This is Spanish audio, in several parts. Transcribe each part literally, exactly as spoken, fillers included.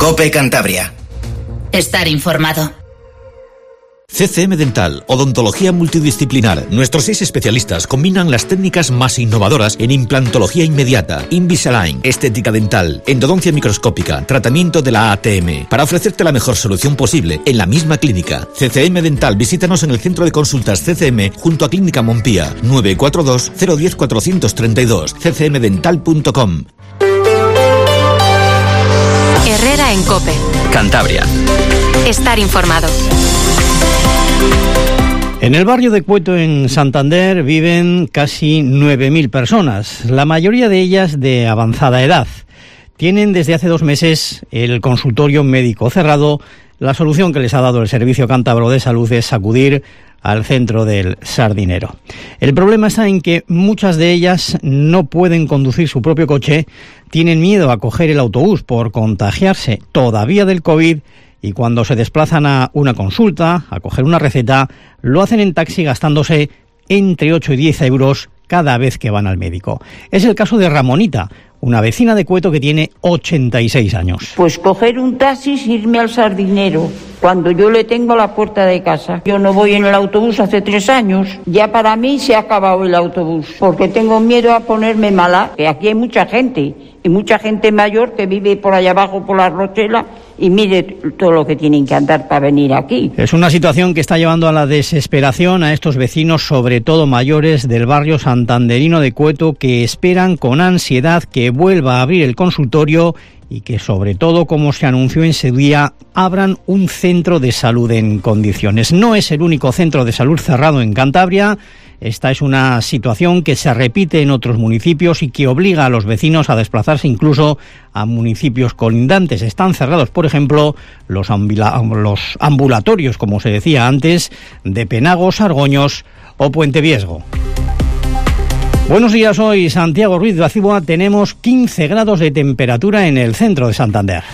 COPE Cantabria. Estar informado. C C M Dental, odontología multidisciplinar. Nuestros seis especialistas combinan las técnicas más innovadoras en implantología inmediata, Invisalign, estética dental, endodoncia microscópica, tratamiento de la A T M, para ofrecerte la mejor solución posible en la misma clínica. C C M Dental, visítanos en el centro de consultas C C M junto a Clínica Montpía, nueve cuatro dos, cero uno cero, cuatro tres dos, c c m dental punto com. Herrera en COPE. Cantabria. Estar informado. En el barrio de Cueto, en Santander, viven casi nueve mil personas, la mayoría de ellas de avanzada edad. Tienen desde hace dos meses el consultorio médico cerrado. La solución que les ha dado el Servicio Cántabro de Salud es acudir al centro del Sardinero. El problema está en que muchas de ellas no pueden conducir su propio coche, tienen miedo a coger el autobús por contagiarse todavía del COVID, y cuando se desplazan a una consulta, a coger una receta, lo hacen en taxi gastándose entre ocho y diez euros cada vez que van al médico. Es el caso de Ramonita, una vecina de Cueto que tiene ochenta y seis años. Pues coger un taxi y irme al Sardinero, cuando yo le tengo la puerta de casa. Yo no voy en el autobús hace tres años. Ya para mí se ha acabado el autobús, porque tengo miedo a ponerme mala, que aquí hay mucha gente, y mucha gente mayor que vive por allá abajo, por la Rochela, y mire todo lo que tienen que andar para venir aquí. Es una situación que está llevando a la desesperación a estos vecinos, sobre todo mayores, del barrio santanderino de Cueto, que esperan con ansiedad que vuelva a abrir el consultorio y que, sobre todo, como se anunció en su día, abran un centro de salud en condiciones. No es el único centro de salud cerrado en Cantabria. Esta es una situación que se repite en otros municipios y que obliga a los vecinos a desplazarse incluso a municipios colindantes. Están cerrados, por ejemplo, los, ambula- los ambulatorios, como se decía antes, de Penagos, Argoños o Puente Viesgo. Buenos días, hoy Santiago Ruiz de Acibua. Tenemos quince grados de temperatura en el centro de Santander.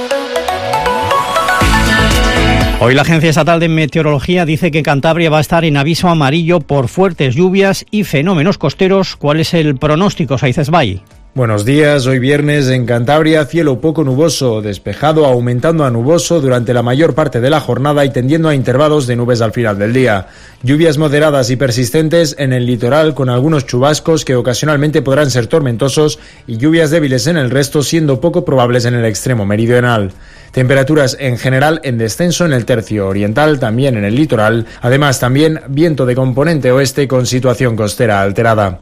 Hoy la Agencia Estatal de Meteorología dice que Cantabria va a estar en aviso amarillo por fuertes lluvias y fenómenos costeros. ¿Cuál es el pronóstico, Saices Bay? Buenos días, hoy viernes en Cantabria, cielo poco nuboso, despejado aumentando a nuboso durante la mayor parte de la jornada y tendiendo a intervalos de nubes al final del día. Lluvias moderadas y persistentes en el litoral con algunos chubascos que ocasionalmente podrán ser tormentosos y lluvias débiles en el resto, siendo poco probables en el extremo meridional. Temperaturas en general en descenso en el tercio oriental, también en el litoral, además también viento de componente oeste con situación costera alterada.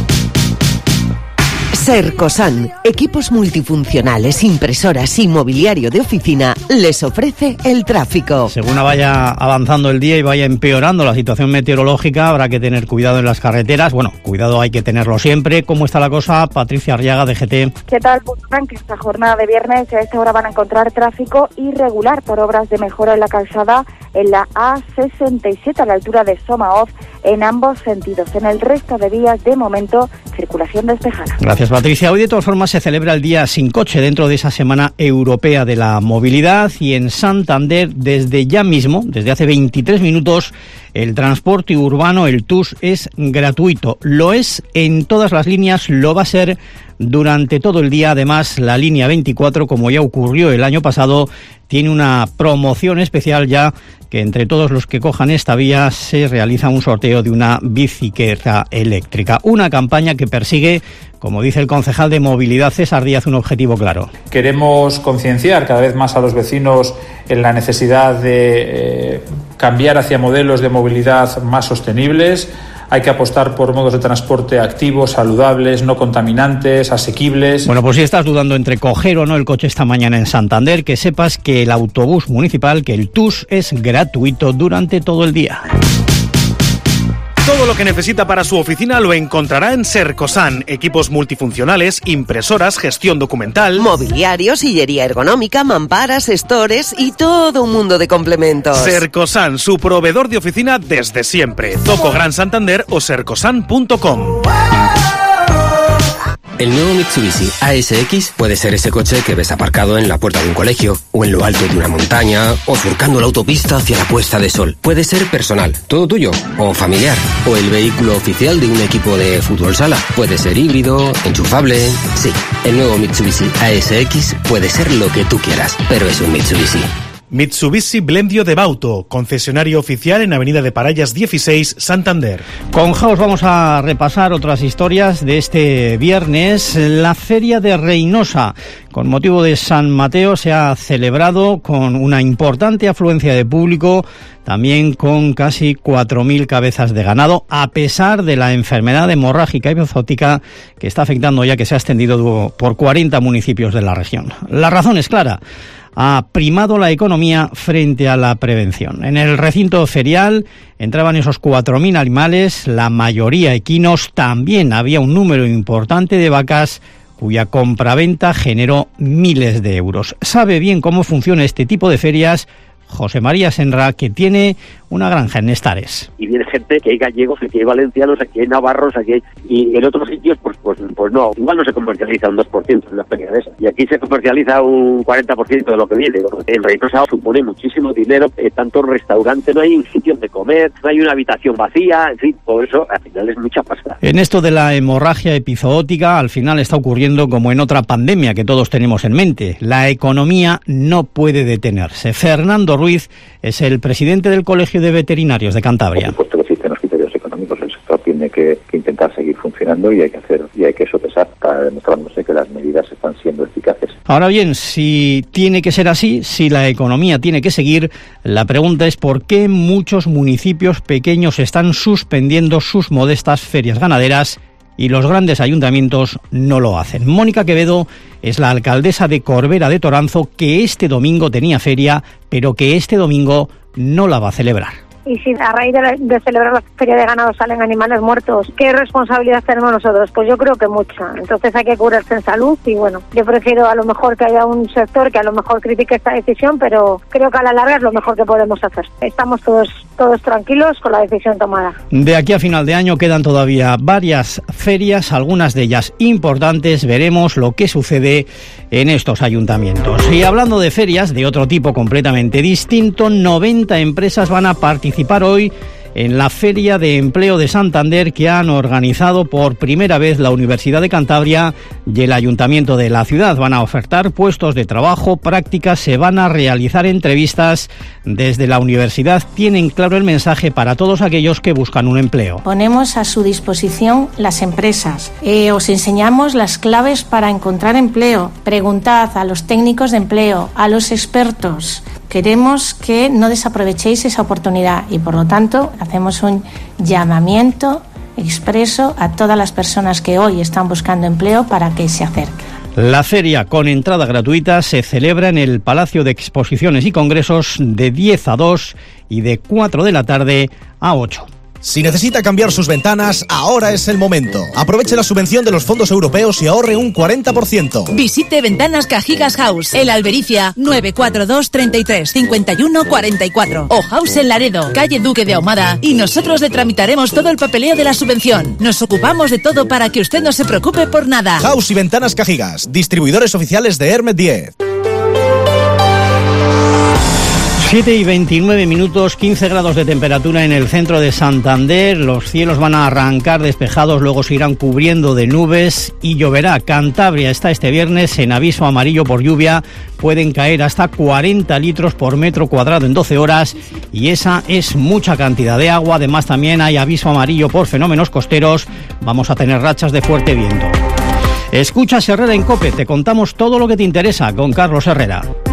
Sercosan, equipos multifuncionales, impresoras y mobiliario de oficina, les ofrece el tráfico. Según vaya avanzando el día y vaya empeorando la situación meteorológica, habrá que tener cuidado en las carreteras. Bueno, cuidado hay que tenerlo siempre. ¿Cómo está la cosa? Patricia Arriaga, de G T. ¿Qué tal? Pues que esta jornada de viernes a esta hora van a encontrar tráfico irregular por obras de mejora en la calzada en la A sesenta y siete a la altura de Somaoz en ambos sentidos. En el resto de vías, de momento, circulación despejada. Gracias, Patricia. Hoy de todas formas se celebra el Día Sin Coche dentro de esa Semana Europea de la Movilidad, y en Santander desde ya mismo, desde hace veintitrés minutos, el transporte urbano, el T U S, es gratuito. Lo es en todas las líneas, lo va a ser durante todo el día. Además, la línea veinticuatro, como ya ocurrió el año pasado, tiene una promoción especial, ya que entre todos los que cojan esta vía se realiza un sorteo de una bicicleta eléctrica. Una campaña que persigue, como dice el concejal de Movilidad César Díaz, un objetivo claro. Queremos concienciar cada vez más a los vecinos en la necesidad de eh, cambiar hacia modelos de movilidad más sostenibles. Hay que apostar por modos de transporte activos, saludables, no contaminantes, asequibles. Bueno, pues si estás dudando entre coger o no el coche esta mañana en Santander, que sepas que el autobús municipal, que el T U S, es gratuito durante todo el día. Todo lo que necesita para su oficina lo encontrará en Sercosan. Equipos multifuncionales, impresoras, gestión documental, mobiliario, sillería ergonómica, mamparas, stores y todo un mundo de complementos. Sercosan, su proveedor de oficina desde siempre. Zoco Gran Santander o sercosan punto com. El nuevo Mitsubishi A S X puede ser ese coche que ves aparcado en la puerta de un colegio, o en lo alto de una montaña, o surcando la autopista hacia la puesta de sol. Puede ser personal, todo tuyo, o familiar, o el vehículo oficial de un equipo de fútbol sala. Puede ser híbrido, enchufable... Sí, el nuevo Mitsubishi A S X puede ser lo que tú quieras, pero es un Mitsubishi. Mitsubishi Blendio de Bauto, concesionario oficial en Avenida de Parallas dieciséis, Santander. Con House vamos a repasar otras historias de este viernes. La Feria de Reynosa, con motivo de San Mateo, se ha celebrado con una importante afluencia de público, también con casi cuatro mil cabezas de ganado, a pesar de la enfermedad hemorrágica epizootica que está afectando, ya que se ha extendido por cuarenta municipios de la región. La razón es clara: ha primado la economía frente a la prevención. En el recinto ferial entraban esos cuatro mil animales, la mayoría equinos. También había un número importante de vacas cuya compraventa generó miles de euros. Sabe bien cómo funciona este tipo de ferias José María Senra, que tiene una granja en Nestares. Y viene gente, que hay gallegos, que hay valencianos, aquí hay navarros, aquí hay... Y en otros sitios, pues pues pues no, igual no se comercializa un dos por ciento en la feria de esa. Y aquí se comercializa un cuarenta por ciento de lo que viene. En Reynosa supone muchísimo dinero, eh, tanto restaurante, no hay un sitio donde comer, no hay una habitación vacía, en fin, por eso al final es mucha pasta. En esto de la hemorragia epizootica, al final está ocurriendo como en otra pandemia que todos tenemos en mente. La economía no puede detenerse. Fernando Ruiz es el presidente del Colegio de Veterinarios de Cantabria. Por supuesto que existen los criterios económicos, el sector tiene que, que intentar seguir funcionando y hay que hacer y hay que sopesar para demostrándose que las medidas están siendo eficaces. Ahora bien, si tiene que ser así, si la economía tiene que seguir, la pregunta es por qué muchos municipios pequeños están suspendiendo sus modestas ferias ganaderas y los grandes ayuntamientos no lo hacen. Mónica Quevedo es la alcaldesa de Corbera de Toranzo, que este domingo tenía feria, pero que este domingo no la va a celebrar. Y si a raíz de, la, de celebrar la feria de ganado salen animales muertos, ¿qué responsabilidad tenemos nosotros? Pues yo creo que mucha. Entonces hay que curarse en salud y bueno, yo prefiero a lo mejor que haya un sector que a lo mejor critique esta decisión, pero creo que a la larga es lo mejor que podemos hacer. Estamos todos todos tranquilos con la decisión tomada. De aquí a final de año quedan todavía varias ferias, algunas de ellas importantes. Veremos lo que sucede en estos ayuntamientos. Y hablando de ferias de otro tipo completamente distinto, noventa empresas van a participar hoy en la Feria de Empleo de Santander, que han organizado por primera vez la Universidad de Cantabria y el Ayuntamiento de la ciudad. Van a ofertar puestos de trabajo, prácticas, se van a realizar entrevistas. Desde la universidad tienen claro el mensaje para todos aquellos que buscan un empleo. Ponemos a su disposición las empresas. Eh, os enseñamos las claves para encontrar empleo. Preguntad a los técnicos de empleo, a los expertos. Queremos que no desaprovechéis esa oportunidad y, por lo tanto, hacemos un llamamiento expreso a todas las personas que hoy están buscando empleo para que se acerquen. La feria, con entrada gratuita, se celebra en el Palacio de Exposiciones y Congresos de diez a dos y de cuatro de la tarde a ocho. Si necesita cambiar sus ventanas, ahora es el momento. Aproveche la subvención de los fondos europeos y ahorre un cuarenta por ciento. Visite Ventanas Cajigas House, el Albericia, nueve cuatro dos, treinta y tres, cincuenta y uno, cuarenta y cuatro. O House en Laredo, calle Duque de Ahumada, y nosotros le tramitaremos todo el papeleo de la subvención. Nos ocupamos de todo para que usted no se preocupe por nada. House y Ventanas Cajigas, distribuidores oficiales de Hermet diez. siete y veintinueve minutos, quince grados de temperatura en el centro de Santander. Los cielos van a arrancar despejados, luego se irán cubriendo de nubes y lloverá. Cantabria está este viernes en aviso amarillo por lluvia. Pueden caer hasta cuarenta litros por metro cuadrado en doce horas y esa es mucha cantidad de agua. Además, también hay aviso amarillo por fenómenos costeros. Vamos a tener rachas de fuerte viento. Escuchas Herrera en COPE, te contamos todo lo que te interesa con Carlos Herrera.